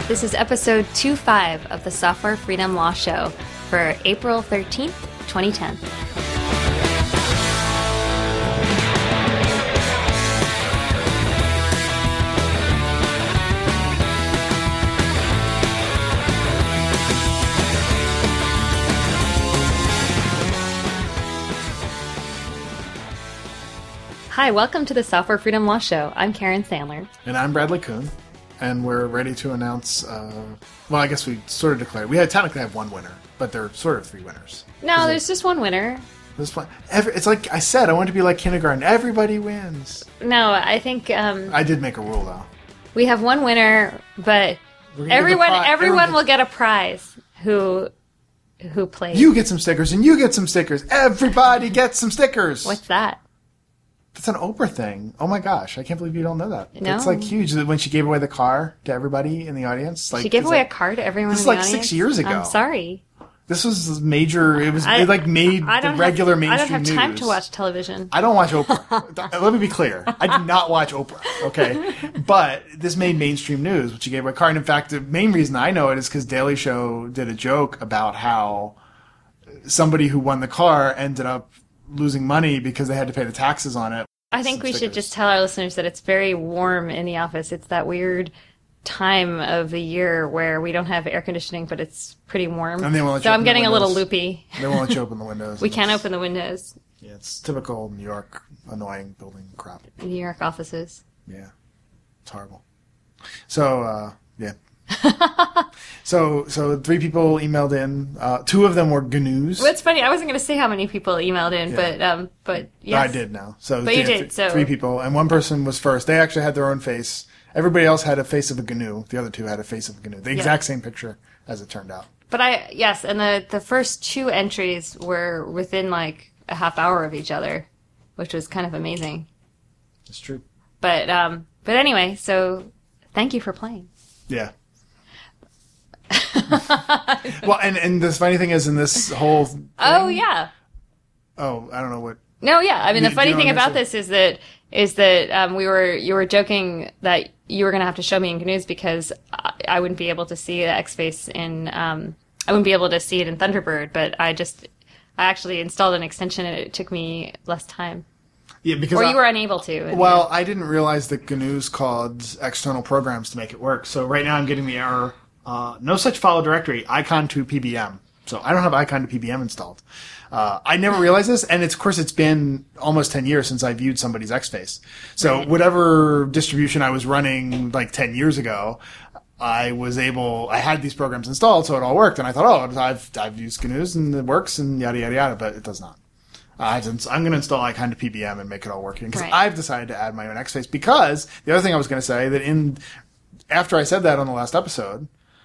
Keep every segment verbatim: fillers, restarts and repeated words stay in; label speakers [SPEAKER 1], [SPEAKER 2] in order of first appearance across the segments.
[SPEAKER 1] This is episode two five of the Software Freedom Law Show for April thirteenth, twenty ten. Hi, welcome to the Software Freedom Law Show. I'm Karen Sandler.
[SPEAKER 2] And I'm Bradley Kuhn. And we're ready to announce, uh, well, I guess we sort of declared, we had technically have one winner, but there are sort of three winners.
[SPEAKER 1] No, there's just one winner.
[SPEAKER 2] This one, every, it's like I said, I want to be like kindergarten. Everybody wins.
[SPEAKER 1] No, I think... Um,
[SPEAKER 2] I did make a rule, though.
[SPEAKER 1] We have one winner, but everyone
[SPEAKER 2] pri-
[SPEAKER 1] everyone
[SPEAKER 2] everyone
[SPEAKER 1] will get a prize who who played.
[SPEAKER 2] You get some stickers, and you get some stickers. Everybody gets some stickers.
[SPEAKER 1] What's that?
[SPEAKER 2] That's an Oprah thing. Oh my gosh, I can't believe you don't know that.
[SPEAKER 1] No.
[SPEAKER 2] It's like huge. When she gave away the car to everybody in the audience. Like,
[SPEAKER 1] She gave away
[SPEAKER 2] like,
[SPEAKER 1] a car to everyone
[SPEAKER 2] This
[SPEAKER 1] in
[SPEAKER 2] is
[SPEAKER 1] the
[SPEAKER 2] like
[SPEAKER 1] audience?
[SPEAKER 2] six years ago.
[SPEAKER 1] I'm sorry.
[SPEAKER 2] This was major. It was
[SPEAKER 1] I-
[SPEAKER 2] it like made
[SPEAKER 1] I
[SPEAKER 2] the
[SPEAKER 1] don't
[SPEAKER 2] regular
[SPEAKER 1] have,
[SPEAKER 2] mainstream
[SPEAKER 1] I don't have time
[SPEAKER 2] news.
[SPEAKER 1] to watch television.
[SPEAKER 2] I don't watch Oprah. Let me be clear. I do not watch Oprah, okay? But this made mainstream news, which you gave away a car. And in fact, the main reason I know it is because Daily Show did a joke about how somebody who won the car ended up losing money because they had to pay the taxes on it.
[SPEAKER 1] I think
[SPEAKER 2] Some
[SPEAKER 1] we should
[SPEAKER 2] stickers.
[SPEAKER 1] just tell our listeners that it's very warm in the office. It's that weird time of the year where we don't have air conditioning, but it's pretty warm.
[SPEAKER 2] And they won't let
[SPEAKER 1] so
[SPEAKER 2] you
[SPEAKER 1] I'm
[SPEAKER 2] open the
[SPEAKER 1] getting a little
[SPEAKER 2] windows.
[SPEAKER 1] loopy.
[SPEAKER 2] They won't let you open the windows.
[SPEAKER 1] We can't open the windows.
[SPEAKER 2] Yeah, it's typical New York annoying building crap.
[SPEAKER 1] New York offices.
[SPEAKER 2] Yeah. It's horrible. So, uh, yeah. so, so three people emailed in. Uh, two of them were G N Us.
[SPEAKER 1] Well, it's funny. I wasn't going to say how many people emailed in,
[SPEAKER 2] Yeah.
[SPEAKER 1] but um, but yes.
[SPEAKER 2] I did now. So
[SPEAKER 1] But you
[SPEAKER 2] th-
[SPEAKER 1] did, so-
[SPEAKER 2] three people, and one person was first. They actually had their own face. Everybody else had a face of a G N U. The other two had a face of a G N U. The exact same picture, as it turned out.
[SPEAKER 1] But I yes, and the the first two entries were within like a half hour of each other, which was kind of amazing.
[SPEAKER 2] It's true.
[SPEAKER 1] But um, but anyway, so thank you for playing.
[SPEAKER 2] Yeah. Well, and and the funny thing is, in this whole thing,
[SPEAKER 1] Oh yeah.
[SPEAKER 2] oh, I don't know what.
[SPEAKER 1] No, yeah. I mean,
[SPEAKER 2] You-
[SPEAKER 1] the funny
[SPEAKER 2] do you
[SPEAKER 1] thing
[SPEAKER 2] know
[SPEAKER 1] about
[SPEAKER 2] this
[SPEAKER 1] this is that is that um, we were you were joking that you were going to have to show me in G N Us because I, I wouldn't be able to see the X-Face in um, I wouldn't be able to see it in Thunderbird, but I just I actually installed an extension and it took me less time.
[SPEAKER 2] Yeah, because
[SPEAKER 1] Or
[SPEAKER 2] I-
[SPEAKER 1] you were unable to.
[SPEAKER 2] Well, I didn't realize that G N Us called external programs to make it work. So right now I'm getting the error, uh, no such file directory, icon to P B M. So I don't have icon to P B M installed. Uh, I never realized this, and it's, of course it's been almost ten years since I viewed somebody's X-Face. So
[SPEAKER 1] Right.
[SPEAKER 2] whatever distribution I was running like ten years ago, I was able, I had these programs installed, so it all worked, and I thought, oh, I've, I've used G N Us and it works, and yada, yada, yada, but it does not. I've, ins- I'm going to install icon to P B M and make it all working because
[SPEAKER 1] Right.
[SPEAKER 2] I've decided to add my own X-Face. Because the other thing I was going to say that in after I said that on the last episode,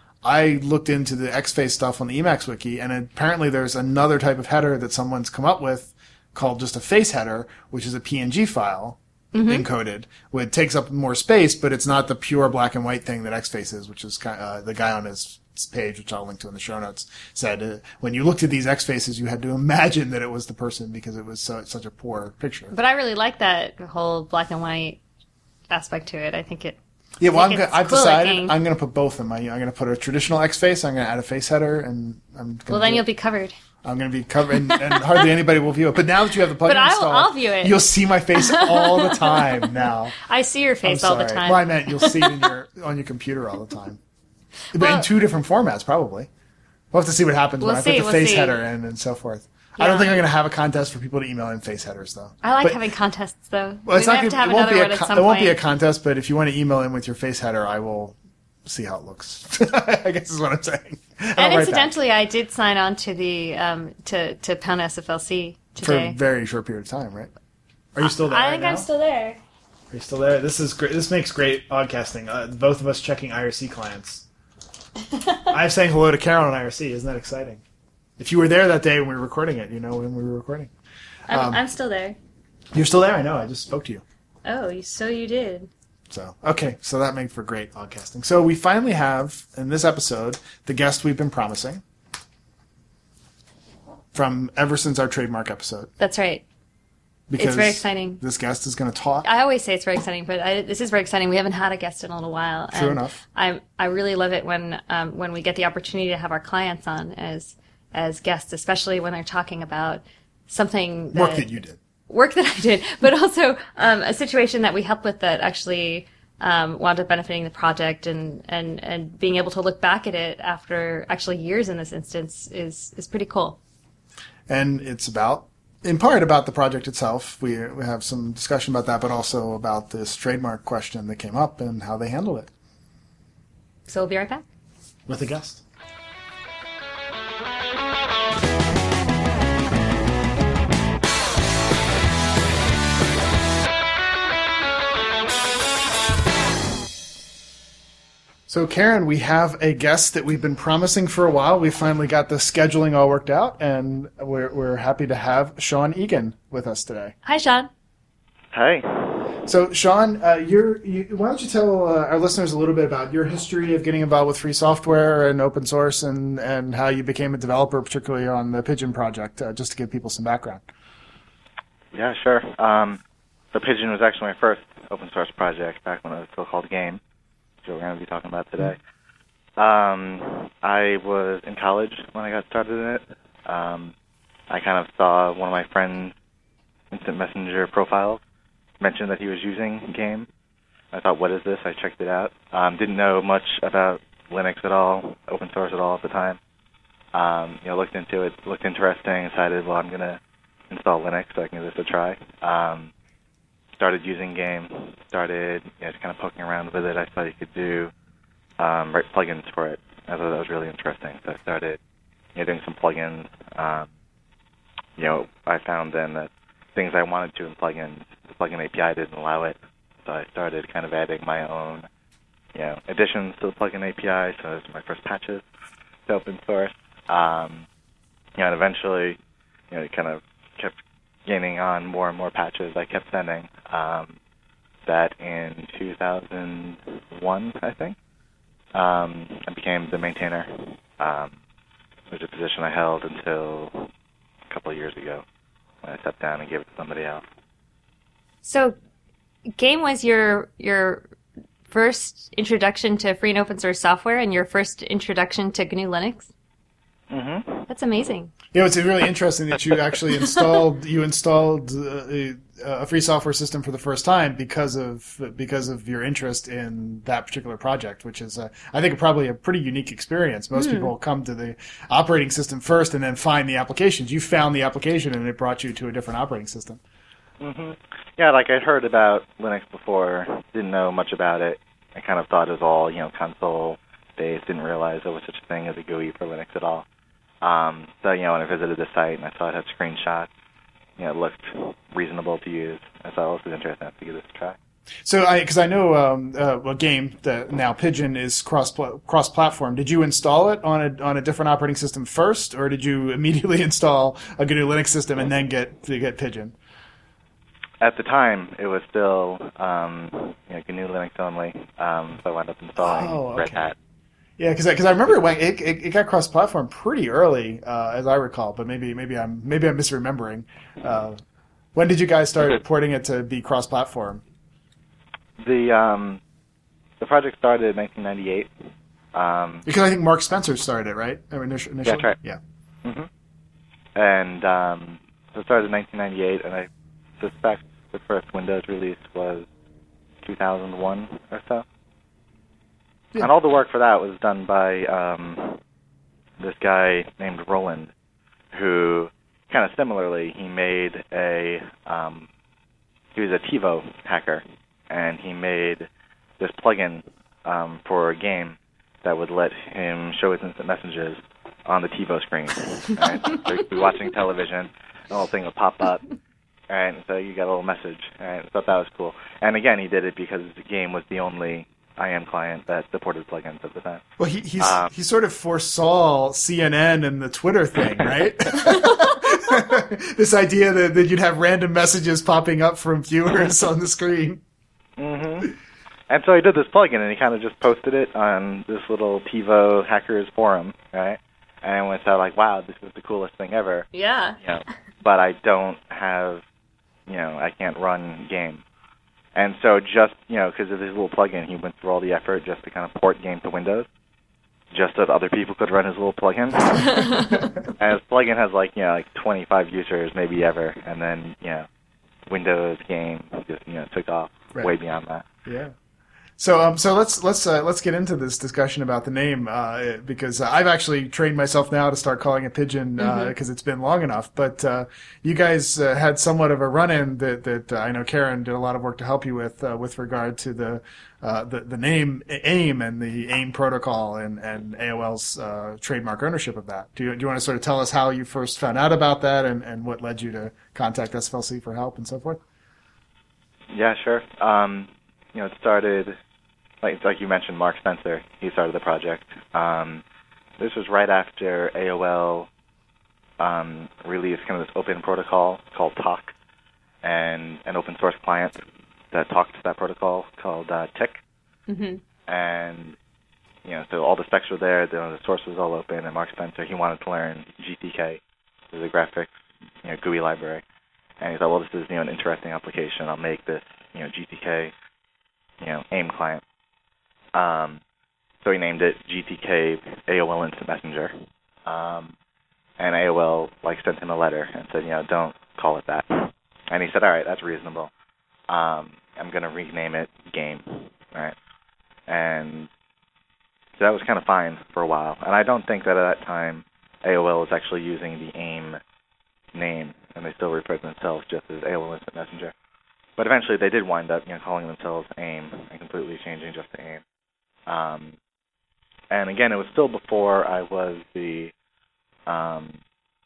[SPEAKER 2] I looked into the X-Face stuff on the Emacs wiki, and apparently there's another type of header that someone's come up with called just a face header, which is a P N G file encoded. It takes up more space, but it's not the pure black and white thing that X-Face is, which is kind uh, the guy on his page, which I'll link to in the show notes, said uh, when you looked at these X-Faces, you had to imagine that it was the person because it was so, such a poor picture.
[SPEAKER 1] But I really like that whole black and white aspect to it. I think it.
[SPEAKER 2] Yeah, well,
[SPEAKER 1] I
[SPEAKER 2] I'm
[SPEAKER 1] think
[SPEAKER 2] gonna,
[SPEAKER 1] it's
[SPEAKER 2] I've
[SPEAKER 1] cool
[SPEAKER 2] decided
[SPEAKER 1] looking.
[SPEAKER 2] I'm going to put both in my. I'm going to put a traditional X-Face. I'm going to add a face header, and I'm. Gonna
[SPEAKER 1] Well, then
[SPEAKER 2] do-
[SPEAKER 1] you'll be covered.
[SPEAKER 2] I'm going to be covering, and hardly anybody will view it. But now that you have the plugin
[SPEAKER 1] But I will-
[SPEAKER 2] installed,
[SPEAKER 1] I'll view it.
[SPEAKER 2] You'll see my face all the time now.
[SPEAKER 1] I see your
[SPEAKER 2] I'm
[SPEAKER 1] face all the
[SPEAKER 2] sorry.
[SPEAKER 1] time.
[SPEAKER 2] Well, I meant you'll see it in your on your computer all the time, but
[SPEAKER 1] Well-
[SPEAKER 2] in two different formats probably. We'll have to see what happens
[SPEAKER 1] We'll
[SPEAKER 2] when
[SPEAKER 1] see,
[SPEAKER 2] I put the
[SPEAKER 1] we'll
[SPEAKER 2] face
[SPEAKER 1] see.
[SPEAKER 2] header in and so forth. I
[SPEAKER 1] Yeah.
[SPEAKER 2] don't think I'm going to have a contest for people to email in face headers though.
[SPEAKER 1] I like
[SPEAKER 2] But-
[SPEAKER 1] having contests, though.
[SPEAKER 2] Well, it's
[SPEAKER 1] we
[SPEAKER 2] not
[SPEAKER 1] may have
[SPEAKER 2] gonna,
[SPEAKER 1] to have
[SPEAKER 2] it won't
[SPEAKER 1] another
[SPEAKER 2] be
[SPEAKER 1] one
[SPEAKER 2] a
[SPEAKER 1] at
[SPEAKER 2] con-
[SPEAKER 1] some
[SPEAKER 2] it won't
[SPEAKER 1] point.
[SPEAKER 2] be a contest, but if you want to email in with your face header, I will see how it looks. I guess is what I'm saying.
[SPEAKER 1] And
[SPEAKER 2] I'll write back.
[SPEAKER 1] incidentally, I did sign on to the um, to to Pound S F L C
[SPEAKER 2] For
[SPEAKER 1] today.
[SPEAKER 2] a very short period of time, right? Are you still there?
[SPEAKER 1] I
[SPEAKER 2] right
[SPEAKER 1] think
[SPEAKER 2] now?
[SPEAKER 1] I'm still there.
[SPEAKER 2] Are you still there? This is great. This makes great podcasting. Uh, both of us checking I R C clients. I'm saying hello to Carol on I R C. Isn't that exciting? If you were there that day when we were recording it, you know when we were recording.
[SPEAKER 1] I'm,
[SPEAKER 2] Um,
[SPEAKER 1] I'm still there.
[SPEAKER 2] You're still there. I know. I just spoke to you.
[SPEAKER 1] Oh, you- so you did.
[SPEAKER 2] So okay, so that made for great podcasting. So we finally have in this episode the guest we've been promising from ever since our trademark episode.
[SPEAKER 1] That's right.
[SPEAKER 2] Because
[SPEAKER 1] it's very exciting.
[SPEAKER 2] This guest is going to talk.
[SPEAKER 1] I always say it's very exciting, but I, this is very exciting. We haven't had a guest in a little while.
[SPEAKER 2] True
[SPEAKER 1] and
[SPEAKER 2] enough.
[SPEAKER 1] I I really love it when um, when we get the opportunity to have our clients on as as guests, especially when they're talking about something that,
[SPEAKER 2] work that you did.
[SPEAKER 1] Work that I did, but also um, a situation that we helped with that actually um, wound up benefiting the project, and, and, and being able to look back at it after actually years in this instance is is pretty cool.
[SPEAKER 2] And it's about, in part, about the project itself. We, we have some discussion about that, but also about this trademark question that came up and how they handle it.
[SPEAKER 1] So we'll be right back.
[SPEAKER 2] With a guest. So, Karen, we have a guest that we've been promising for a while. We finally got the scheduling all worked out, and we're, we're happy to have Sean Egan with us today.
[SPEAKER 1] Hi, Sean.
[SPEAKER 3] Hi.
[SPEAKER 2] So, Sean, uh, you're, you, why don't you tell uh, our listeners a little bit about your history of getting involved with free software and open source, and, and how you became a developer, particularly on the Pigeon project, uh, just to give people some background.
[SPEAKER 3] Yeah, sure. Um, the Pigeon was actually my first open source project back when it was still called Game, which we're going to be talking about today. Um, I was in college when I got started in it. Um, I kind of saw one of my friends' Instant Messenger profiles mentioned that he was using Game. I thought, what is this? I checked it out. Um, didn't know much about Linux at all, open source at all at the time. Um, you know, looked into it, looked interesting, decided, well, I'm going to install Linux so I can give this a try. Um, started using Game, started you know, just kind of poking around with it. I thought you could do um, write plugins for it. I thought that was really interesting. So I started you know, doing some plugins. Um, you know, I found then that things I wanted to in plugins, the plugin A P I didn't allow it. So I started kind of adding my own, you know, additions to the plugin A P I. So those were my first patches to open source. Um, you know, and eventually, you know, it kind of kept gaining on more and more patches I kept sending. Um, that in two thousand one, I think, um, I became the maintainer, um, which is a position I held until a couple of years ago when I stepped down and gave it to somebody else.
[SPEAKER 1] So, Game was your your first introduction to free and open source software, and your first introduction to G N U Linux?
[SPEAKER 3] Mm-hmm.
[SPEAKER 1] That's amazing.
[SPEAKER 2] You know, it's really interesting that you actually installed you installed uh, a, a free software system for the first time because of because of your interest in that particular project, which is, uh, I think, probably a pretty unique experience. Most mm. people come to the operating system first and then find the applications. You found the application and it brought you to a different operating system.
[SPEAKER 3] Mm-hmm. Yeah, like I'd heard about Linux before, didn't know much about it. I kind of thought it was all you know console-based. Didn't realize there was such a thing as a G U I for Linux at all. Um, so, you know, when I visited the site and I saw it had screenshots, you know, it looked reasonable to use. I thought, well, this is interesting. I have to give this a try.
[SPEAKER 2] So, I because I know um, uh, a game that now Pigeon is cross cross platform. Did you install it on a on a different operating system first, or did you immediately install a G N U Linux system and then get to get Pigeon?
[SPEAKER 3] At the time, it was still um, you know, G N U Linux only, um, so I wound up installing
[SPEAKER 2] oh, okay.
[SPEAKER 3] Red Hat.
[SPEAKER 2] Yeah, because because I, I remember it, went, it, it it got cross-platform pretty early, uh, as I recall. But maybe maybe I'm maybe I'm misremembering. Uh, when did you guys start porting it to be cross-platform?
[SPEAKER 3] The um, the project started in nineteen ninety-eight. Um,
[SPEAKER 2] because I think Mark Spencer started it, right? Initially,
[SPEAKER 3] yeah, that's right.
[SPEAKER 2] Yeah.
[SPEAKER 3] Mm-hmm. And um, so it started in nineteen ninety-eight, and I suspect the first Windows release was two thousand one or so. Yeah. And all the work for that was done by um, this guy named Roland, who kind of similarly, he made a, um, he was a TiVo hacker, and he made this plugin um, for a game that would let him show his instant messages on the TiVo screen. Right? So you'd be watching television, the whole thing would pop up, and so you got a little message. Right? I thought that was cool. And again, he did it because the game was the only I A M client that supported plugins at the time.
[SPEAKER 2] Well, he he's,
[SPEAKER 3] um,
[SPEAKER 2] he sort of foresaw C N N and the Twitter thing, right? This idea that, that you'd have random messages popping up from viewers on the screen.
[SPEAKER 3] Mm-hmm. And so he did this plugin, and he kind of just posted it on this little TiVo hackers forum, right? And everyone said, like, wow, this is the coolest thing ever.
[SPEAKER 1] Yeah.
[SPEAKER 3] You know, but I don't have you know, I can't run game. And so just, you know, because of his little plugin, he went through all the effort just to kind of port game to Windows, just so that other people could run his little plugin. And his plugin has like, you know, like twenty-five users, maybe ever, and then, you know, Windows game just, you know, took off
[SPEAKER 2] Right.
[SPEAKER 3] way beyond that.
[SPEAKER 2] Yeah. So um so let's let's uh, let's get into this discussion about the name uh, because I've actually trained myself now to start calling it Pigeon because uh,
[SPEAKER 1] Mm-hmm.
[SPEAKER 2] it's been long enough. But uh, you guys uh, had somewhat of a run-in that that uh, I know Karen did a lot of work to help you with uh, with regard to the uh, the the name AIM and the AIM protocol and and A O L's uh, trademark ownership of that. Do you do you want to sort of tell us how you first found out about that and and what led you to contact S F L C for help and so forth?
[SPEAKER 3] Yeah, sure. Um, you know, it started, like like you mentioned, Mark Spencer. He started the project. Um, this was right after A O L um, released kind of this open protocol called Talk, and an open source client that talked to that protocol called uh, Tick.
[SPEAKER 1] Mm-hmm.
[SPEAKER 3] And you know, so all the specs were there. The, the source was all open. And Mark Spencer, he wanted to learn G T K, so the graphics, you know, G U I library. And he thought, well, this is, you know, an interesting application. I'll make this, you know, G T K, you know, AIM client. Um, so he named it G T K A O L Instant Messenger. Um, and A O L, like, sent him a letter and said, you know, don't call it that. And he said, all right, that's reasonable. Um, I'm going to rename it Game, right? And so that was kind of fine for a while. And I don't think that at that time A O L was actually using the AIM name, and they still refer to themselves just as A O L Instant Messenger. But eventually they did wind up, you know, calling themselves AIM and completely changing just to AIM. Um, and again, it was still before I was the um,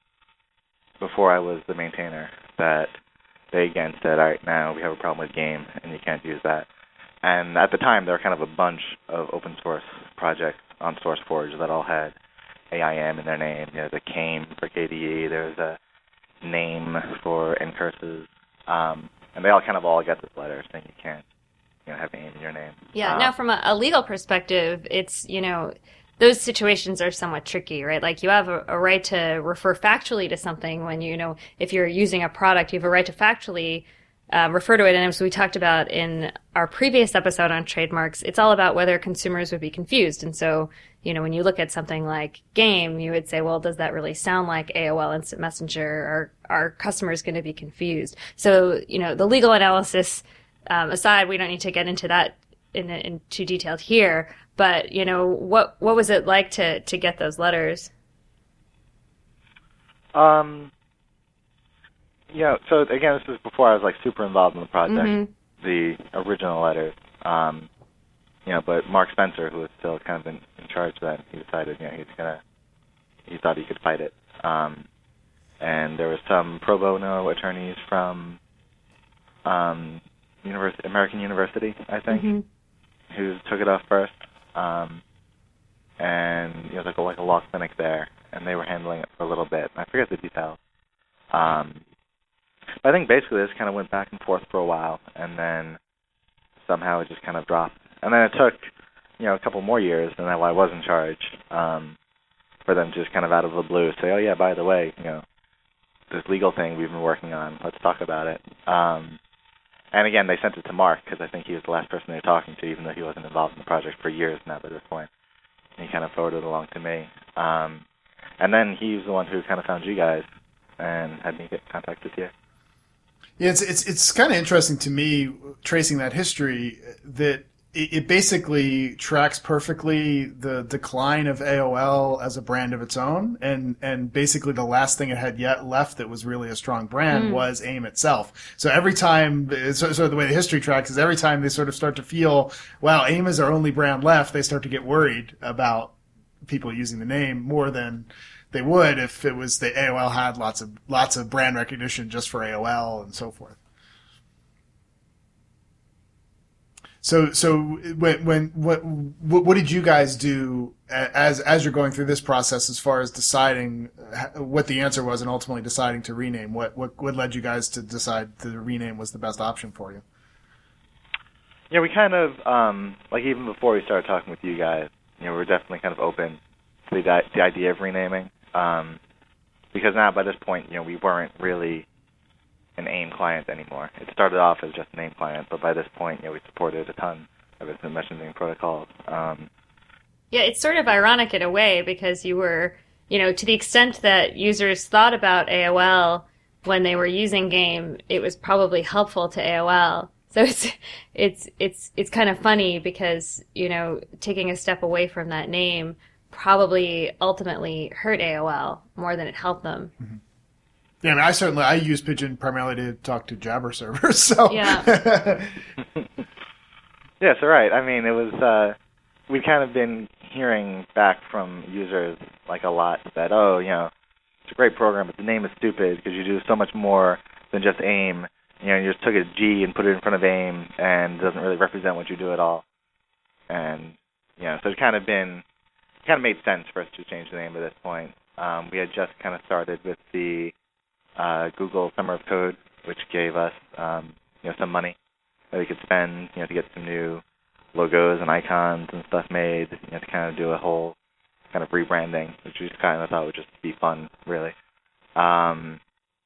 [SPEAKER 3] before I was the maintainer that they again said, all right, now we have a problem with Game, and you can't use that. And at the time, there were kind of a bunch of open source projects on SourceForge that all had A I M in their name. You know, the C A I M for K D E. There was a name for Ncurses, um, and they all kind of all get this letter saying you can't, you know, have AIM in your name.
[SPEAKER 1] Yeah.
[SPEAKER 3] Um,
[SPEAKER 1] Now, from a, a legal perspective, it's, you know, those situations are somewhat tricky, right? Like you have a, a right to refer factually to something when, you know, if you're using a product, you have a right to factually uh, refer to it. And as we talked about in our previous episode on trademarks, it's all about whether consumers would be confused. And so, you know, when you look at something like Game, you would say, well, does that really sound like A O L Instant Messenger? Are, are customers going to be confused? So, you know, the legal analysis um, aside, we don't need to get into that in, in too detailed here. But, you know, what what was it like to, to get those letters?
[SPEAKER 3] Um, yeah, so again, this is before I was like super involved in the project,
[SPEAKER 1] Mm-hmm.
[SPEAKER 3] the original letters. Um, you know, but Mark Spencer, who was still kind of in, in charge then, he decided, you know, he's gonna, he thought he could fight it. Um, and there was some pro bono attorneys from um, University, American University, I think,
[SPEAKER 1] Mm-hmm.
[SPEAKER 3] who took it off first. Um, and you know, like a, like a law clinic there, and they were handling it for a little bit. I forget the details. Um, but I think basically this kind of went back and forth for a while, and then somehow it just kind of dropped. And then it took, you know, a couple more years, and then I was in charge, um, for them to just kind of out of the blue say, oh yeah, by the way, you know, this legal thing we've been working on, let's talk about it. Um, and again, they sent it to Mark, because I think he was the last person they were talking to, even though he wasn't involved in the project for years now by this point. And he kind of forwarded it along to me. Um, and then he was the one who kind of found you guys and had me get in contact with you.
[SPEAKER 2] Yeah, it's it's it's kind of interesting to me tracing that history that it, it basically tracks perfectly the decline of A O L as a brand of its own, and and basically the last thing it had yet left that was really a strong brand
[SPEAKER 1] Mm.
[SPEAKER 2] was AIM itself. So every time, so, so the way the history tracks is every time they sort of start to feel, wow, AIM is our only brand left, they start to get worried about people using the name more than they would if it was the A O L had lots of lots of brand recognition just for A O L and so forth. So, so when, when what what did you guys do as as you're going through this process as far as deciding what the answer was and ultimately deciding to rename? What what what led you guys to decide the rename was the best option for you?
[SPEAKER 3] Yeah, we kind of um, like even before we started talking with you guys, you know, we're definitely kind of open to the the idea of renaming, um, because now by this point, you know, we weren't really an AIM client anymore. It started off as just a name client, but by this point, you know, we supported a ton of instant messaging protocols. Um,
[SPEAKER 1] yeah, it's sort of ironic in a way because you were, you know, to the extent that users thought about A O L when they were using Game, it was probably helpful to A O L. So it's it's it's it's kind of funny because, you know, taking a step away from that name probably ultimately hurt A O L more than it helped them.
[SPEAKER 2] Mm-hmm. Yeah, I mean, I certainly I use Pigeon primarily to talk to Jabber servers. So
[SPEAKER 1] yeah,
[SPEAKER 3] yeah, so right. I mean, it was uh, we've kind of been hearing back from users like a lot that oh, you know, it's a great program, but the name is stupid because you do so much more than just AIM. You know, you just took a G and put it in front of AIM, and it doesn't really represent what you do at all. And you know, so it's kind of been kind of made sense for us to change the name at this point. Um, we had just kind of started with the uh, Google Summer of Code, which gave us um, you know some money that we could spend you know to get some new logos and icons and stuff made. You know, to kind of do a whole kind of rebranding, which we just kind of thought would just be fun, really. Um,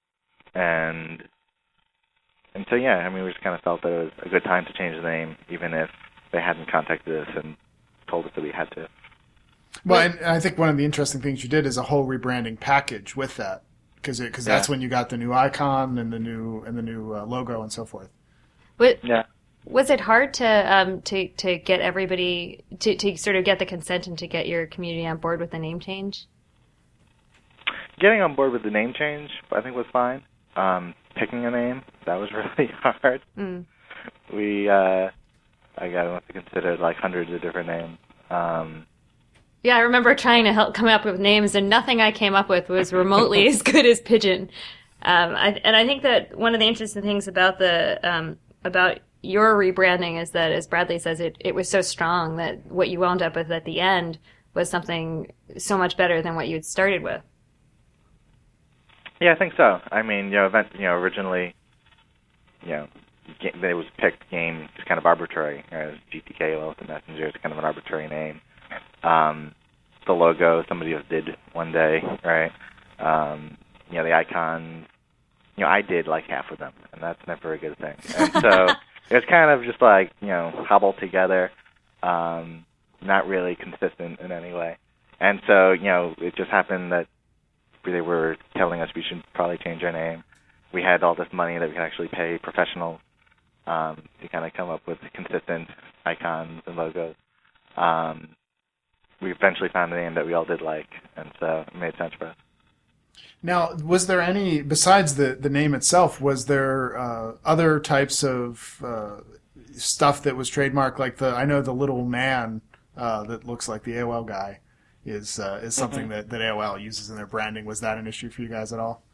[SPEAKER 3] and and so yeah, I mean, we just kind of felt that it was a good time to change the name, even if they hadn't contacted us and told us that we had to.
[SPEAKER 2] Well, and I think one of the interesting things you did is a whole rebranding package with that, because because that's
[SPEAKER 3] yeah.
[SPEAKER 2] when you got the new icon and the new and the new uh, logo and so forth.
[SPEAKER 1] But
[SPEAKER 3] yeah.
[SPEAKER 1] Was it hard to um to, to get everybody to, to sort of get the consent and to get your community on board with the name change?
[SPEAKER 3] Getting on board with the name change, I think, was fine. Um, picking a name, that was really hard.
[SPEAKER 1] Mm.
[SPEAKER 3] We, uh, I got to have considered like hundreds of different names. Um,
[SPEAKER 1] yeah, I remember trying to help come up with names, and nothing I came up with was remotely as good as Pigeon. Um, I, and I think that one of the interesting things about the um, about your rebranding is that, as Bradley says, it, it was so strong that what you wound up with at the end was something so much better than what you had started with.
[SPEAKER 3] Yeah, I think so. I mean, you know, event, you know, originally, you know, it was picked game is kind of arbitrary. You know, G T K O, the Messenger is kind of an arbitrary name. Um, the logo, somebody else did one day, right? Um, you know, the icons, you know, I did like half of them, and that's never a good thing. And so it was kind of just like, you know, hobbled together, um, not really consistent in any way. And so, you know, it just happened that they were telling us we should probably change our name. We had all this money that we could actually pay professionals um, to kind of come up with consistent icons and logos. Um, we eventually found a name that we all did like, and so it made sense for us.
[SPEAKER 2] Now, was there any, besides the, the name itself, was there uh, other types of uh, stuff that was trademarked? Like the, I know the little man uh, that looks like the A O L guy is uh, is something mm-hmm. that, that A O L uses in their branding. Was that an issue for you guys at all?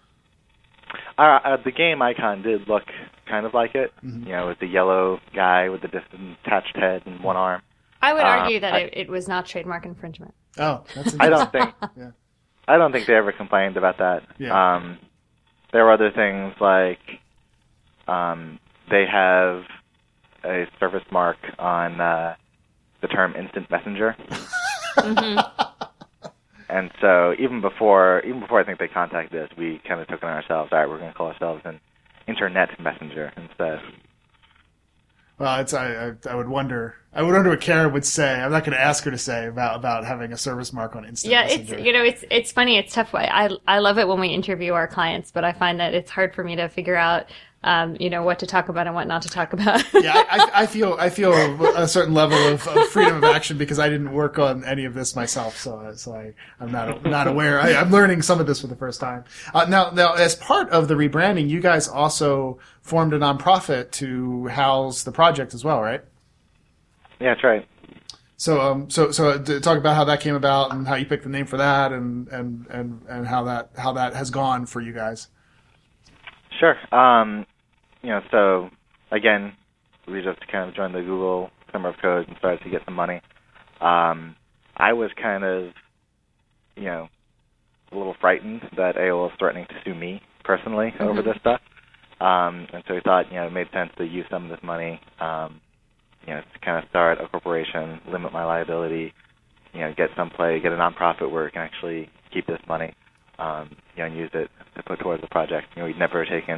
[SPEAKER 3] Uh, uh, the game icon did look kind of like it,
[SPEAKER 2] mm-hmm.
[SPEAKER 3] you know, with the yellow guy with the detached head and one arm.
[SPEAKER 1] I would
[SPEAKER 3] uh,
[SPEAKER 1] argue that
[SPEAKER 3] I,
[SPEAKER 1] it, it was not trademark infringement.
[SPEAKER 2] Oh, that's interesting.
[SPEAKER 3] I don't think.
[SPEAKER 2] yeah.
[SPEAKER 3] I don't think they ever complained about that.
[SPEAKER 2] Yeah.
[SPEAKER 3] Um, there were other things like um, they have a service mark on uh, the term instant messenger. mm-hmm. And so even before, even before I think they contacted us, we kind of took it on ourselves. All right, we're going to call ourselves an internet messenger instead.
[SPEAKER 2] Well, it's I, I I would wonder I would wonder what Karen would say. I'm not going to ask her to say about, about having a service mark on Instant
[SPEAKER 1] yeah,
[SPEAKER 2] Messenger.
[SPEAKER 1] it's you know it's it's funny. It's tough. I I love it when we interview our clients, but I find that it's hard for me to figure out um, you know what to talk about and what not to talk about.
[SPEAKER 2] yeah, I, I feel I feel a certain level of, of freedom of action because I didn't work on any of this myself, so so I, I'm not not aware. I, I'm learning some of this for the first time. Uh, now now as part of the rebranding, you guys also formed a nonprofit to house the project as well, right?
[SPEAKER 3] Yeah, that's right.
[SPEAKER 2] So, um, so, so to talk about how that came about and how you picked the name for that, and and and and how that how that has gone for you guys.
[SPEAKER 3] Sure. Um, you know, so again, we just kind of joined the Google Summer of Code and started to get some money. Um, I was kind of, you know, a little frightened that A O L was threatening to sue me personally mm-hmm. over this stuff. Um, and so we thought, you know, it made sense to use some of this money, um, you know, to kind of start a corporation, limit my liability, you know, get some play, get a nonprofit where we can actually keep this money, um, you know, and use it to put towards the project. You know, we'd never taken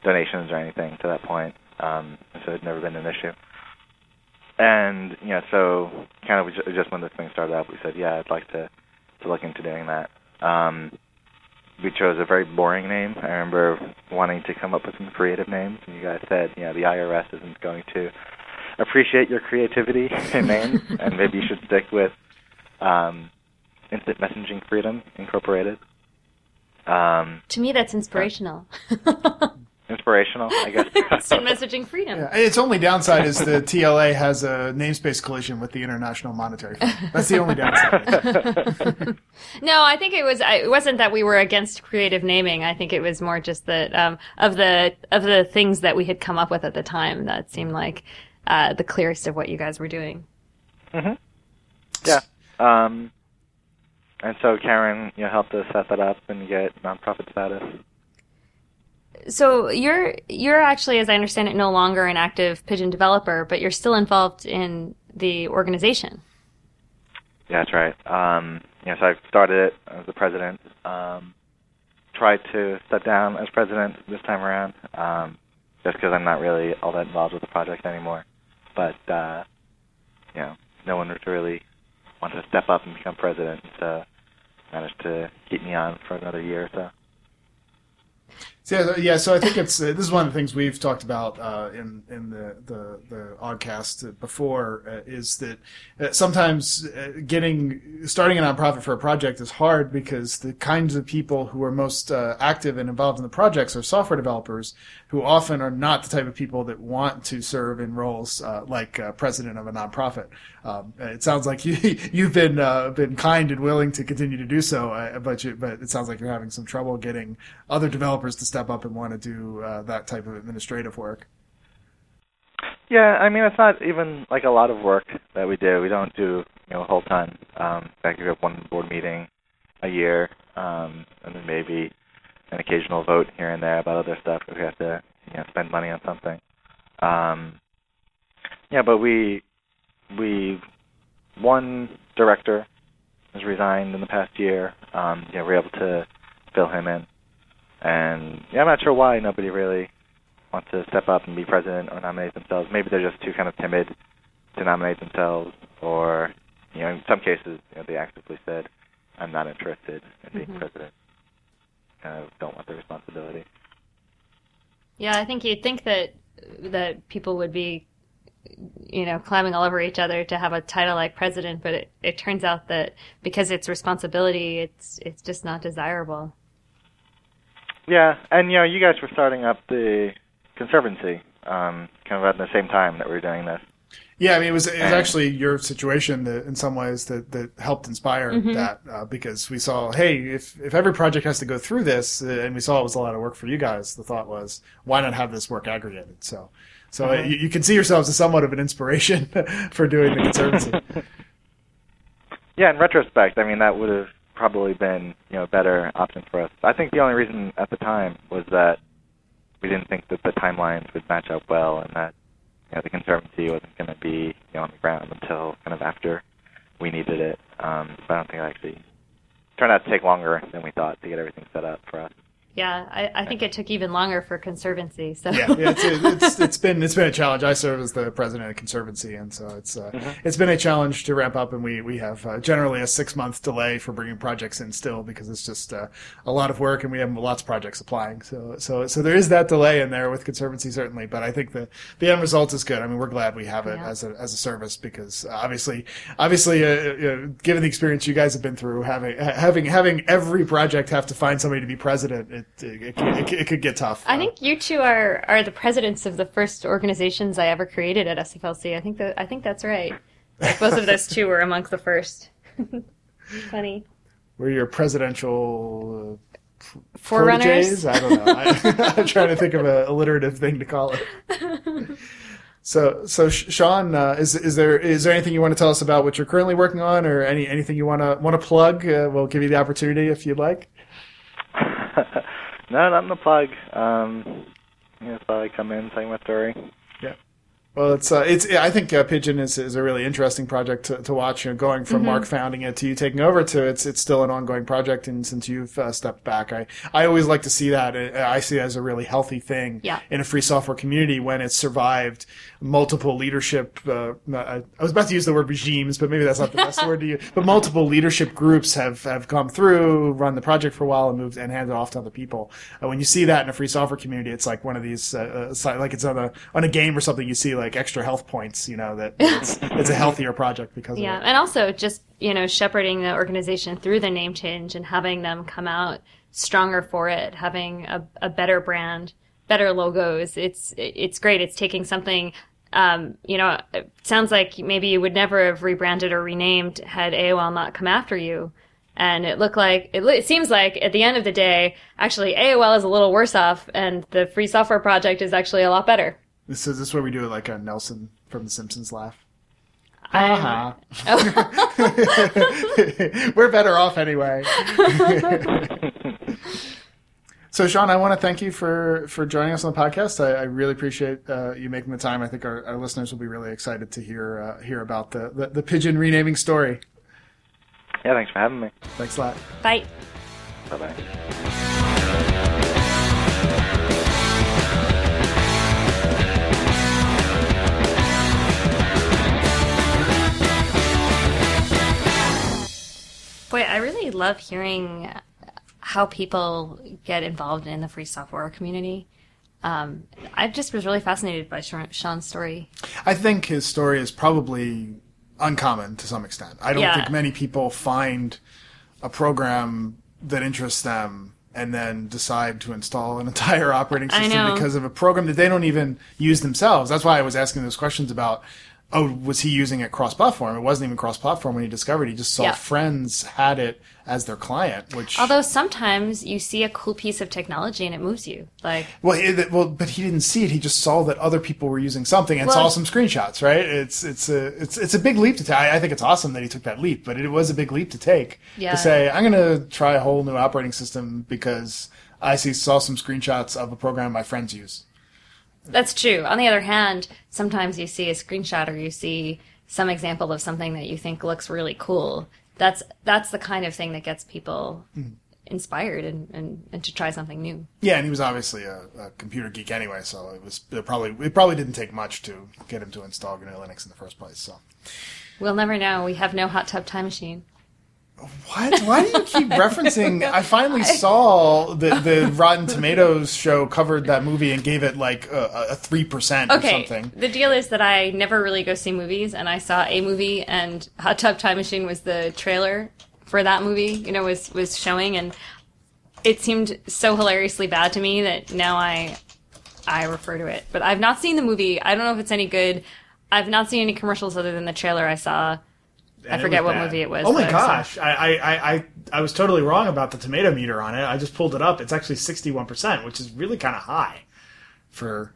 [SPEAKER 3] donations or anything to that point, um, so it's never been an issue. And you know, so kind of we ju- just when this thing started up, we said, yeah, I'd like to to look into doing that. Um, we chose a very boring name. I remember wanting to come up with some creative names, and you guys said, you know, the I R S isn't going to appreciate your creativity in names, and maybe you should stick with um, Instant Messaging Freedom Incorporated. Um,
[SPEAKER 1] To me, that's inspirational.
[SPEAKER 3] inspirational, I guess.
[SPEAKER 1] Instant Messaging Freedom.
[SPEAKER 2] Yeah, its only downside is the T L A has a namespace collision with the International Monetary Fund. That's the only downside.
[SPEAKER 1] No, I think it was. It wasn't that we were against creative naming. I think it was more just that um, of the of the things that we had come up with at the time, that seemed like uh, the clearest of what you guys were doing.
[SPEAKER 3] Mm-hmm. Yeah. Um, and so Karen, you know, helped us set that up and get nonprofit status.
[SPEAKER 1] So you're you're actually, as I understand it, no longer an active Pigeon developer, but you're still involved in the organization.
[SPEAKER 3] Yeah, that's right. Um, you know, so I started it as the president. Um, tried to step down as president this time around, um, just because I'm not really all that involved with the project anymore. But uh, you know, no one really wanted to step up and become president, so managed to keep me on for another year or so.
[SPEAKER 2] So, yeah, yeah, so I think it's uh, this is one of the things we've talked about uh, in in the the, the Oddcast before uh, is that uh, sometimes uh, getting starting a nonprofit for a project is hard because the kinds of people who are most uh, active and involved in the projects are software developers who often are not the type of people that want to serve in roles uh, like uh, president of a nonprofit. Um, it sounds like you you've been uh, been kind and willing to continue to do so, uh, but you, but it sounds like you're having some trouble getting other developers to step up and want to do uh, that type of administrative work.
[SPEAKER 3] Yeah, I mean, it's not even like a lot of work that we do. We don't do, you know, a whole ton. Um, I think we have one board meeting a year, um, and then maybe an occasional vote here and there about other stuff if we have to, you know, spend money on something. Um, yeah, but we we one director has resigned in the past year. Um, you know, we're able to fill him in. And yeah, I'm not sure why nobody really wants to step up and be president or nominate themselves. Maybe they're just too kind of timid to nominate themselves, or you know, in some cases, you know, they actively said, "I'm not interested in being mm-hmm. president. I don't want the responsibility."
[SPEAKER 1] Yeah, I think you'd think that that people would be, you know, climbing all over each other to have a title like president, but it, it turns out that because it's responsibility, it's it's just not desirable.
[SPEAKER 3] Yeah, and you know, you guys were starting up the Conservancy um, kind of at the same time that we were doing this.
[SPEAKER 2] Yeah, I mean, it was, it was actually your situation that, in some ways, that, that helped inspire mm-hmm. that uh, because we saw, hey, if if every project has to go through this, uh, and we saw it was a lot of work for you guys, the thought was, why not have this work aggregated? So, so mm-hmm. you, you can see yourselves as somewhat of an inspiration for doing the Conservancy.
[SPEAKER 3] Yeah, in retrospect, I mean, that would have probably been, you know, a better option for us. I think the only reason at the time was that we didn't think that the timelines would match up well, and that, you know, the Conservancy wasn't going to be, you know, on the ground until kind of after we needed it. Um, so I don't think it actually turned out to take longer than we thought to get everything set up for us.
[SPEAKER 1] Yeah, I, I think it took even longer for Conservancy. So
[SPEAKER 2] yeah, yeah it's, it's, it's been it's been a challenge. I serve as the president of Conservancy, and so it's uh, mm-hmm. it's been a challenge to ramp up. And we we have uh, generally a six month delay for bringing projects in still because it's just uh, a lot of work, and we have lots of projects applying. So so so there is that delay in there with Conservancy certainly, but I think the the end result is good. I mean, we're glad we have it yeah. as a as a service because obviously obviously uh, you know, given the experience you guys have been through, having having having every project have to find somebody to be president. It, It, it, it, it could get tough.
[SPEAKER 1] I think you two are, are the presidents of the first organizations I ever created at S F L C. I think that I think that's right. Like both of those two were amongst the first. Funny.
[SPEAKER 2] We're your presidential uh,
[SPEAKER 1] forerunners.
[SPEAKER 2] I don't know. I, I'm trying to think of an alliterative thing to call it. So, so Sean, uh, is is there is there anything you want to tell us about what you're currently working on, or any anything you want to want to plug? Uh, we'll give you the opportunity if you'd like.
[SPEAKER 3] No, not in the plug. Um, I guess I come in, tell you my story.
[SPEAKER 2] Yeah. Well, it's uh, it's. I think uh, Pigeon is is a really interesting project to, to watch. You know, going from mm-hmm. Mark founding it to you taking over to it's it's still an ongoing project. And since you've uh, stepped back, I I always like to see that. I see it as a really healthy thing
[SPEAKER 1] yeah.
[SPEAKER 2] in a free software community when it's survived multiple leadership. Uh, I, I was about to use the word regimes, but maybe that's not the best word to use. But multiple leadership groups have have come through, run the project for a while, and moved and handed it off to other people. Uh, when you see that in a free software community, it's like one of these uh, uh, like it's on a on a game or something. You see like extra health points, you know, that it's, it's a healthier project because
[SPEAKER 1] yeah.
[SPEAKER 2] of it.
[SPEAKER 1] And also just, you know, shepherding the organization through the name change and having them come out stronger for it, having a, a better brand, better logos. It's, it's great. It's taking something, um, you know, it sounds like maybe you would never have rebranded or renamed had A O L not come after you. And it looked like, it, it seems like at the end of the day, actually A O L is a little worse off and the free software project is actually a lot better.
[SPEAKER 2] This is this is where we do it like a Nelson from The Simpsons laugh.
[SPEAKER 1] Uh-huh.
[SPEAKER 2] Oh. We're better off anyway. So, Sean, I want to thank you for, for joining us on the podcast. I, I really appreciate uh, you making the time. I think our, our listeners will be really excited to hear uh, hear about the, the, the pigeon renaming story.
[SPEAKER 3] Yeah, thanks for having me.
[SPEAKER 2] Thanks a lot.
[SPEAKER 1] Bye.
[SPEAKER 3] Bye-bye.
[SPEAKER 1] Boy, I really love hearing how people get involved in the free software community. Um, I just was really fascinated by Sean's story.
[SPEAKER 2] I think his story is probably uncommon to some extent. I don't
[SPEAKER 1] yeah.
[SPEAKER 2] think many people find a program that interests them and then decide to install an entire operating system because of a program that they don't even use themselves. That's why I was asking those questions about, oh, was he using it cross-platform? It wasn't even cross-platform when he discovered. He just saw
[SPEAKER 1] yeah.
[SPEAKER 2] friends had it as their client, which...
[SPEAKER 1] Although sometimes you see a cool piece of technology and it moves you. Like,
[SPEAKER 2] Well, it, well, but he didn't see it. He just saw that other people were using something and
[SPEAKER 1] well,
[SPEAKER 2] saw some screenshots, right? It's it's a it's it's a big leap to take. I, I think it's awesome that he took that leap, but it was a big leap to take
[SPEAKER 1] yeah.
[SPEAKER 2] to say, I'm going to try a whole new operating system because I see saw some screenshots of a program my friends use.
[SPEAKER 1] That's true. On the other hand, sometimes you see a screenshot or you see some example of something that you think looks really cool. That's that's the kind of thing that gets people mm. inspired and, and, and to try something new.
[SPEAKER 2] Yeah, and he was obviously a, a computer geek anyway, so it was it probably it probably didn't take much to get him to install G N U Linux in the first place. So
[SPEAKER 1] we'll never know. We have no hot tub time machine.
[SPEAKER 2] What? Why do you keep referencing? I finally saw the the Rotten Tomatoes show covered that movie and gave it like a, a three percent or
[SPEAKER 1] okay.
[SPEAKER 2] something.
[SPEAKER 1] The deal is that I never really go see movies, and I saw a movie, and Hot Tub Time Machine was the trailer for that movie. You know, was was showing, and it seemed so hilariously bad to me that now I I refer to it. But I've not seen the movie. I don't know if it's any good. I've not seen any commercials other than the trailer I saw.
[SPEAKER 2] And
[SPEAKER 1] I forget what
[SPEAKER 2] bad.
[SPEAKER 1] movie it was.
[SPEAKER 2] Oh my gosh, I, I, I, I was totally wrong about the tomato meter on it. I just pulled it up. It's actually sixty-one percent, which is really kind of high for...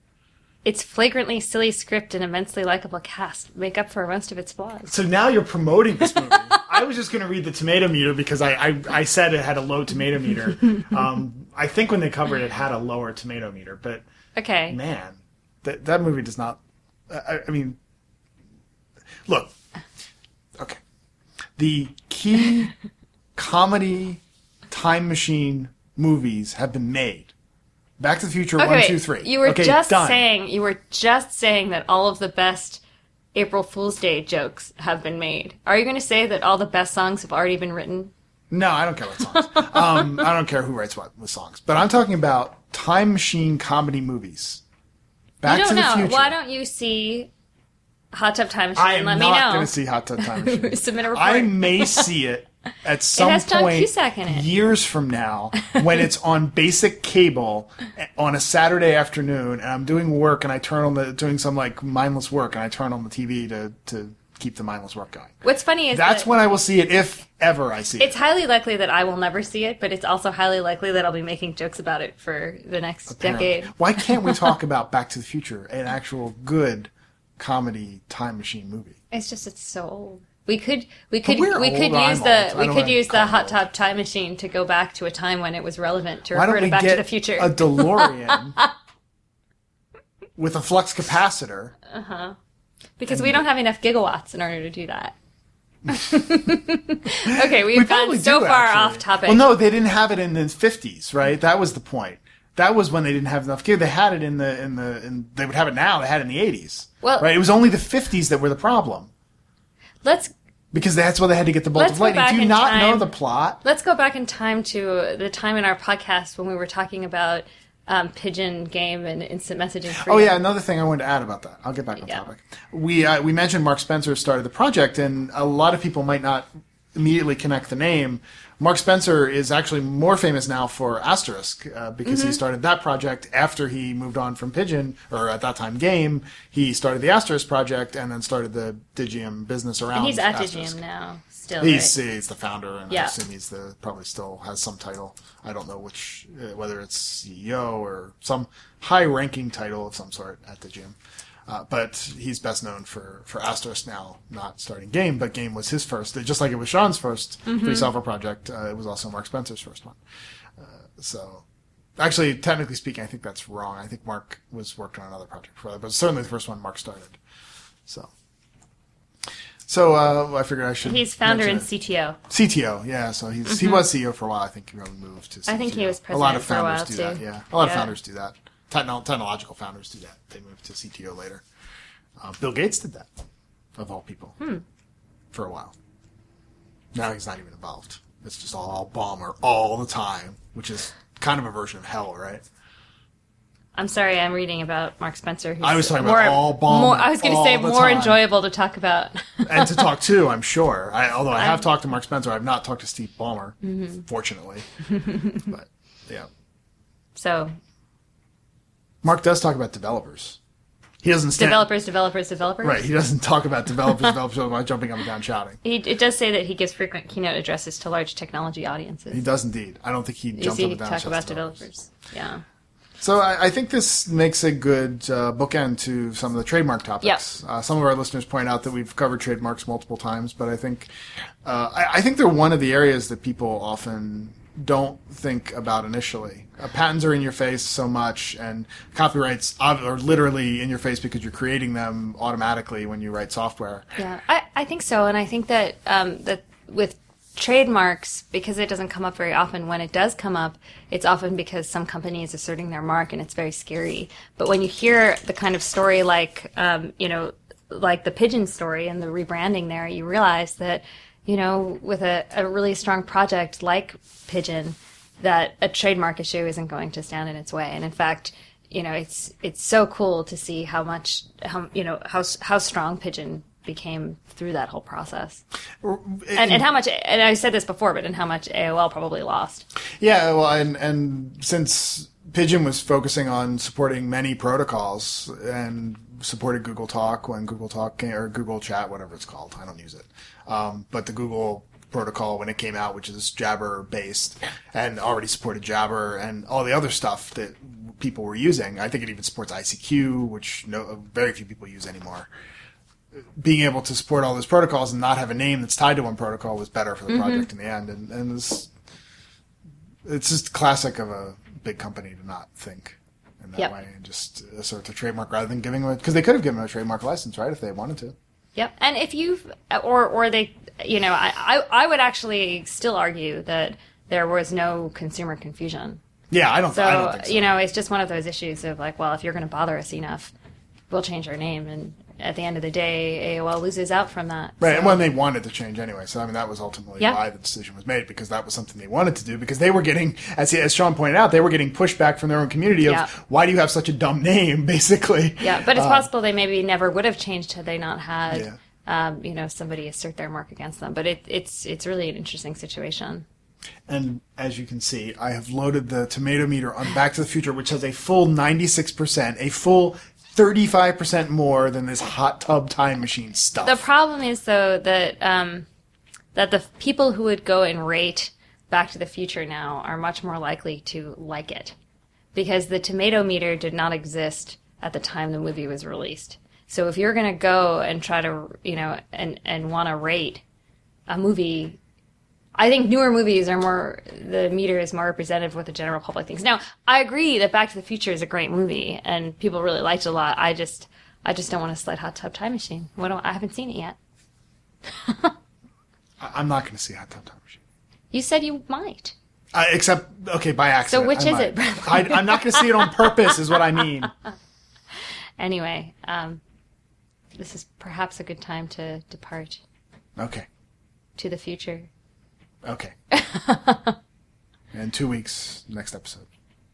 [SPEAKER 1] Its flagrantly silly script and immensely likable cast make up for most of its flaws.
[SPEAKER 2] So now you're promoting this movie. I was just going to read the tomato meter because I, I, I said it had a low tomato meter. Um, I think when they covered it, it had a lower tomato meter, but...
[SPEAKER 1] Okay.
[SPEAKER 2] Man, that, that movie does not... I, I mean... Look... Okay. The key comedy time machine movies have been made. Back to the Future
[SPEAKER 1] okay,
[SPEAKER 2] one,
[SPEAKER 1] wait.
[SPEAKER 2] two, three.
[SPEAKER 1] You were
[SPEAKER 2] okay,
[SPEAKER 1] just
[SPEAKER 2] done.
[SPEAKER 1] saying you were just saying that all of the best April Fool's Day jokes have been made. Are you going to say that all the best songs have already been written?
[SPEAKER 2] No, I don't care what songs. um, I don't care who writes what with songs. But I'm talking about time machine comedy movies. Back
[SPEAKER 1] you don't
[SPEAKER 2] to the
[SPEAKER 1] know.
[SPEAKER 2] Future.
[SPEAKER 1] Why don't you see Hot Tub Time Machine
[SPEAKER 2] I am
[SPEAKER 1] and let me know?
[SPEAKER 2] not going to see Hot Tub Time Machine.
[SPEAKER 1] Submit a report.
[SPEAKER 2] I may see it at some
[SPEAKER 1] it has John
[SPEAKER 2] point
[SPEAKER 1] Cusack in it.
[SPEAKER 2] years from now when it's on basic cable on a Saturday afternoon and I'm doing work and I turn on the doing some like mindless work and I turn on the T V to to keep the mindless work going.
[SPEAKER 1] What's funny is
[SPEAKER 2] that's
[SPEAKER 1] that
[SPEAKER 2] when I will see it if ever I see it.
[SPEAKER 1] it's highly likely that I will never see it, but it's also highly likely that I'll be making jokes about it for the next
[SPEAKER 2] Apparently.
[SPEAKER 1] decade.
[SPEAKER 2] Why can't we talk about Back to the Future, an actual good comedy time machine movie?
[SPEAKER 1] It's just it's so old. We could we could
[SPEAKER 2] we're
[SPEAKER 1] we could
[SPEAKER 2] old,
[SPEAKER 1] use
[SPEAKER 2] I'm
[SPEAKER 1] the
[SPEAKER 2] old. I
[SPEAKER 1] we
[SPEAKER 2] don't
[SPEAKER 1] could
[SPEAKER 2] wanna
[SPEAKER 1] use
[SPEAKER 2] call
[SPEAKER 1] the
[SPEAKER 2] it
[SPEAKER 1] Hot
[SPEAKER 2] old.
[SPEAKER 1] Tub Time Machine to go back to a time when it was relevant to
[SPEAKER 2] Why
[SPEAKER 1] refer
[SPEAKER 2] don't
[SPEAKER 1] to
[SPEAKER 2] we
[SPEAKER 1] Back
[SPEAKER 2] get
[SPEAKER 1] to the Future.
[SPEAKER 2] a DeLorean with a flux capacitor.
[SPEAKER 1] Uh-huh. Because we don't have enough gigawatts in order to do that. Okay, we've
[SPEAKER 2] We
[SPEAKER 1] gone
[SPEAKER 2] probably
[SPEAKER 1] so
[SPEAKER 2] do,
[SPEAKER 1] far
[SPEAKER 2] actually.
[SPEAKER 1] off topic.
[SPEAKER 2] Well, no, they didn't have it in the fifties, right? That was the point. That was when they didn't have enough gear. They had it in the in the in, they would have it now. They had it in the eighties.
[SPEAKER 1] Well-
[SPEAKER 2] right? It was only the fifties that were the problem
[SPEAKER 1] Let's
[SPEAKER 2] because that's why they had to get the bolt
[SPEAKER 1] Let's
[SPEAKER 2] of
[SPEAKER 1] go
[SPEAKER 2] lightning.
[SPEAKER 1] back
[SPEAKER 2] Do you
[SPEAKER 1] in
[SPEAKER 2] not know
[SPEAKER 1] time.
[SPEAKER 2] the plot?
[SPEAKER 1] let's go back in time to the time in our podcast when we were talking about um, Pigeon game and instant messaging.
[SPEAKER 2] Oh
[SPEAKER 1] freedom.
[SPEAKER 2] yeah, another thing I wanted to add about that. I'll get back on
[SPEAKER 1] Yeah.
[SPEAKER 2] topic. We uh, we mentioned Mark Spencer started the project, and a lot of people might not immediately connect the name. Mark Spencer is actually more famous now for Asterisk uh, because
[SPEAKER 1] Mm-hmm.
[SPEAKER 2] he started that project after he moved on from Pigeon, or at that time Game. He started the Asterisk project and then started the Digium business around.
[SPEAKER 1] And he's at
[SPEAKER 2] Asterisk.
[SPEAKER 1] Digium now, still.
[SPEAKER 2] He's,
[SPEAKER 1] right?
[SPEAKER 2] he's the founder, and I
[SPEAKER 1] Yeah.
[SPEAKER 2] assume he's the probably still has some title. I don't know which, uh, whether it's C E O or some high-ranking title of some sort at Digium. Uh, but he's best known for, for Asterisk now, not starting Game, but Game was his first. Just like it was Sean's first free software project, uh, it was also Mark Spencer's first one. Uh, so, actually, technically speaking, I think that's wrong. I think Mark was working on another project before that, but certainly the first one Mark started. So, so uh, I figured I should.
[SPEAKER 1] He's founder and
[SPEAKER 2] mention it.
[SPEAKER 1] C T O.
[SPEAKER 2] C T O, yeah. So he's he was C E O for a while. I think he really moved to C T O.
[SPEAKER 1] I think he was
[SPEAKER 2] A lot of
[SPEAKER 1] president for a
[SPEAKER 2] founders
[SPEAKER 1] while,
[SPEAKER 2] do
[SPEAKER 1] too.
[SPEAKER 2] that. Yeah, a lot of
[SPEAKER 1] Yeah.
[SPEAKER 2] founders do that. Techno- technological founders do that. They move to C T O later. Uh, Bill Gates did that, of all people,
[SPEAKER 1] Hmm.
[SPEAKER 2] for a while. Now he's not even involved. It's just all bomber all the time, which is kind of a version of hell, right?
[SPEAKER 1] I'm sorry, I'm reading about Mark Spencer. Who's
[SPEAKER 2] I was talking about
[SPEAKER 1] more,
[SPEAKER 2] all bomb
[SPEAKER 1] More, I was going to
[SPEAKER 2] all
[SPEAKER 1] say
[SPEAKER 2] the
[SPEAKER 1] more
[SPEAKER 2] time.
[SPEAKER 1] enjoyable to talk about.
[SPEAKER 2] And to talk to, I'm sure. I, although I have talked to Mark Spencer, I've not talked to Steve Ballmer,
[SPEAKER 1] Mm-hmm.
[SPEAKER 2] fortunately. But yeah,
[SPEAKER 1] So,
[SPEAKER 2] Mark does talk about developers. He doesn't stand,
[SPEAKER 1] developers, developers, developers.
[SPEAKER 2] Right, he doesn't talk about developers, developers by jumping up and down shouting.
[SPEAKER 1] He, it does say that he gives frequent keynote addresses to large technology audiences.
[SPEAKER 2] He does indeed. I don't think he
[SPEAKER 1] You
[SPEAKER 2] jumps
[SPEAKER 1] see,
[SPEAKER 2] up
[SPEAKER 1] he
[SPEAKER 2] and down.
[SPEAKER 1] talk
[SPEAKER 2] and
[SPEAKER 1] about
[SPEAKER 2] shouts
[SPEAKER 1] developers. Yeah.
[SPEAKER 2] So I, I think this makes a good uh, bookend to some of the trademark topics. Uh, some of our listeners point out that we've covered trademarks multiple times, but I think uh, I, I think they're one of the areas that people often don't think about initially. Uh, patents are in your face so much, and copyrights are literally in your face because you're creating them automatically when you write software.
[SPEAKER 1] Yeah, I, I think so, and I think that um, that with trademarks, because it doesn't come up very often, when it does come up, it's often because some company is asserting their mark, and it's very scary. But when you hear the kind of story like, um, you know, like the Pigeon story and the rebranding there, you realize that, you know, with a, a really strong project like Pigeon, that a trademark issue isn't going to stand in its way. And in fact, you know, it's it's so cool to see how much, how you know, how how strong Pigeon became through that whole process, and and how much. And I said this before, but and how much A O L probably lost.
[SPEAKER 2] Yeah, well, and and since Pigeon was focusing on supporting many protocols and supported Google Talk when Google Talk came, or Google Chat, whatever it's called, I don't use it, um, but the Google protocol when it came out, which is Jabber based, and already supported Jabber and all the other stuff that people were using. I think it even supports I C Q, which no, very few people use anymore. Being able to support all those protocols and not have a name that's tied to one protocol was better for the
[SPEAKER 1] Mm-hmm.
[SPEAKER 2] project in the end. And, and it's, it's just classic of a big company to not think in that
[SPEAKER 1] Yep.
[SPEAKER 2] way and just assert the trademark rather than giving them, because they could have given them a trademark license, right, if they wanted to.
[SPEAKER 1] Yep. And if you've, or or they, you know, I I, I would actually still argue that there was no consumer confusion.
[SPEAKER 2] Yeah, I don't,
[SPEAKER 1] So,
[SPEAKER 2] I don't think so.
[SPEAKER 1] you know, it's just one of those issues of like, well, if you're going to bother us enough, we'll change our name. And at the end of the day, A O L loses out from that.
[SPEAKER 2] Right,
[SPEAKER 1] So-
[SPEAKER 2] and when they wanted to change anyway. So, I mean, that was ultimately
[SPEAKER 1] Yeah.
[SPEAKER 2] why the decision was made, because that was something they wanted to do, because they were getting, as, as Sean pointed out, they were getting pushback from their own community of,
[SPEAKER 1] Yeah.
[SPEAKER 2] why do you have such a dumb name, basically.
[SPEAKER 1] Yeah, but it's
[SPEAKER 2] Uh,
[SPEAKER 1] possible they maybe never would have changed had they not had,
[SPEAKER 2] Yeah.
[SPEAKER 1] um, you know, somebody assert their mark against them. But it, it's it's really an interesting situation.
[SPEAKER 2] And as you can see, I have loaded the tomato meter on Back to the Future, which has a full ninety-six percent, a full thirty-five percent more than this hot tub time machine stuff.
[SPEAKER 1] The problem is though that um, that the people who would go and rate Back to the Future now are much more likely to like it, because the tomato meter did not exist at the time the movie was released. So if you're going to go and try to, you know, and and want to rate a movie I think newer movies are more, the meter is more representative of what the general public thinks. Now, I agree that Back to the Future is a great movie, and people really liked it a lot. I just, I just don't want to slide Hot Tub Time Machine. What do, I haven't seen it yet.
[SPEAKER 2] I'm not going to see Hot Tub Time Machine.
[SPEAKER 1] You said you might.
[SPEAKER 2] Uh, except, okay, by accident.
[SPEAKER 1] So which
[SPEAKER 2] I
[SPEAKER 1] is
[SPEAKER 2] might.
[SPEAKER 1] it, Bradley?
[SPEAKER 2] I, I'm not going to see it on purpose, is what I mean.
[SPEAKER 1] Anyway, um, this is perhaps a good time to depart
[SPEAKER 2] Okay.
[SPEAKER 1] to the future.
[SPEAKER 2] Okay. In two weeks, next episode.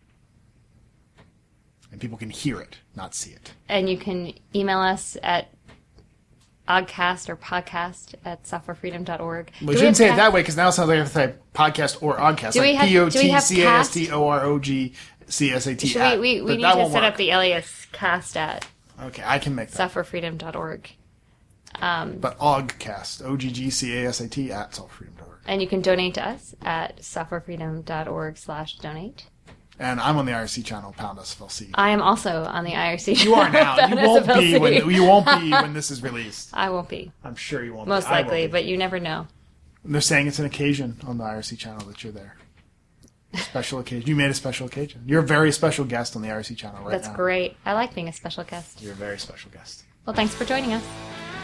[SPEAKER 2] And people can hear it, not see it.
[SPEAKER 1] And you can email us at oddcast or podcast at software freedom dot org.
[SPEAKER 2] We shouldn't say it that way, because now it sounds like I have to say podcast or oddcast.
[SPEAKER 1] Do
[SPEAKER 2] like
[SPEAKER 1] we have-
[SPEAKER 2] P O
[SPEAKER 1] do we
[SPEAKER 2] T
[SPEAKER 1] have
[SPEAKER 2] C A S T O R O G C S A T.
[SPEAKER 1] Should
[SPEAKER 2] at,
[SPEAKER 1] we, we, we
[SPEAKER 2] but
[SPEAKER 1] need
[SPEAKER 2] that
[SPEAKER 1] to
[SPEAKER 2] won't
[SPEAKER 1] set
[SPEAKER 2] work.
[SPEAKER 1] up the alias cast at
[SPEAKER 2] Okay, I can make that.
[SPEAKER 1] software freedom dot org. Um,
[SPEAKER 2] But Oggcast, O G G C A S A T at software freedom dot org.
[SPEAKER 1] and you can donate to us at software freedom dot org slash donate.
[SPEAKER 2] And I'm on the I R C channel, Pound S F L C.
[SPEAKER 1] I am also on the I R C.
[SPEAKER 2] You are now. You won't be
[SPEAKER 1] S F L C.
[SPEAKER 2] when you won't be when this is released.
[SPEAKER 1] I won't be.
[SPEAKER 2] I'm sure you won't.
[SPEAKER 1] Most
[SPEAKER 2] be. I will
[SPEAKER 1] likely,
[SPEAKER 2] be.
[SPEAKER 1] but you never know.
[SPEAKER 2] And they're saying it's an occasion on the I R C channel that you're there. Special occasion. You made a special occasion. You're a very special guest on the I R C channel right
[SPEAKER 1] That's
[SPEAKER 2] now.
[SPEAKER 1] great. I like being a special guest.
[SPEAKER 2] You're a very special guest.
[SPEAKER 1] Well, thanks for joining us.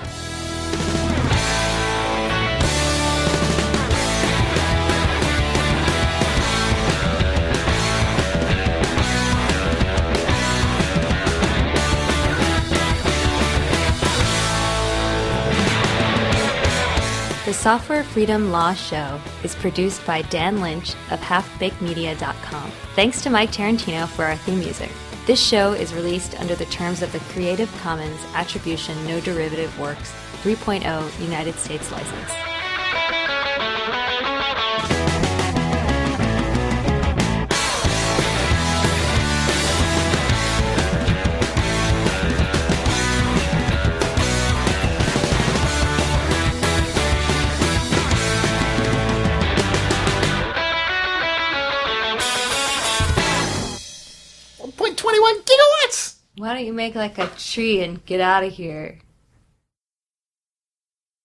[SPEAKER 1] The Software Freedom Law Show is produced by Dan Lynch of half baked media dot com. Thanks to Mike Tarantino for our theme music. This show is released under the terms of the Creative Commons Attribution No Derivative Works three point oh United States license.
[SPEAKER 2] one point two one gigawatts!
[SPEAKER 1] Why don't you make like a tree and get out of here?